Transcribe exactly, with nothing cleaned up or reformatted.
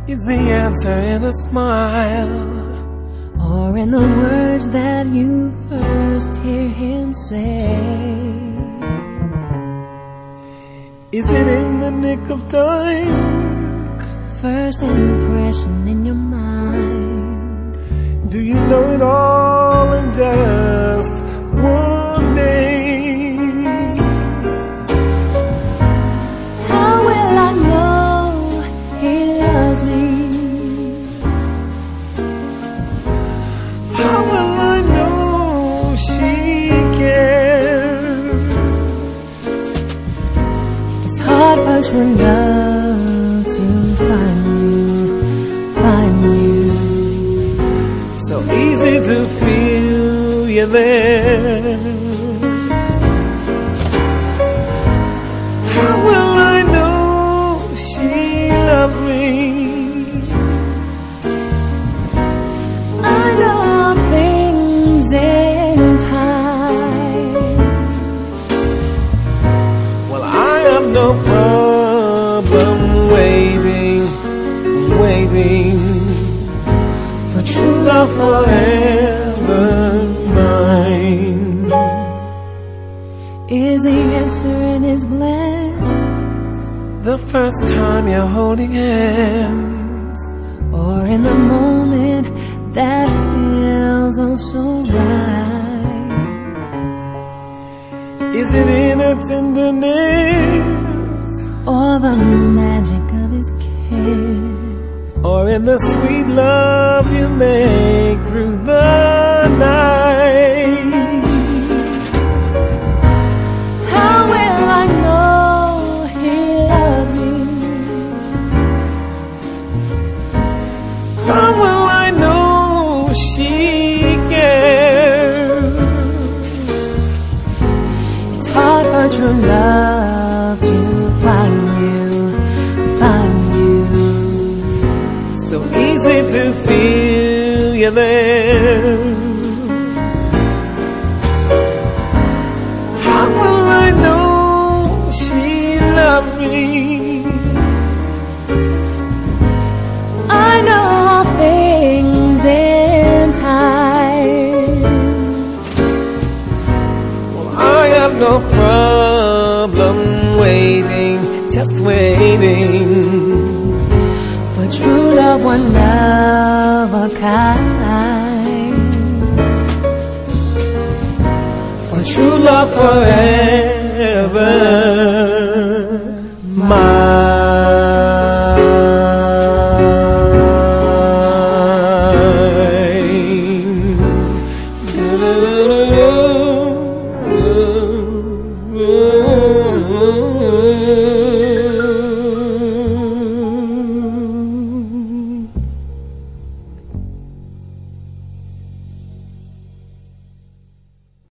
Is the answer in a smile, or in the words that you first hear him say? Is it in the nick of time? First impression in your mind. Do you know it all in just one day? How will I know he loves me? How will I know she cares? It's hard for true love to find you, find you. So easy to feel you're there. How will I know she loves me? I know things in time. Well, I have no problem waiting, waiting for true love forever mine. Is the answer in his glance, The first time you're holding hands, or in the moment that feels oh so right? is it in a tenderness, Or the magic of his kiss? or in the sweet love you make through the night? How will I know he loves me? How will I know she cares? It's hard for true love to find you, find you. So easy to feel you're there. How will I know she loves me? I know things in time. Well, I have no problem waiting, just waiting For true love, one of a kind. for true love forever mine.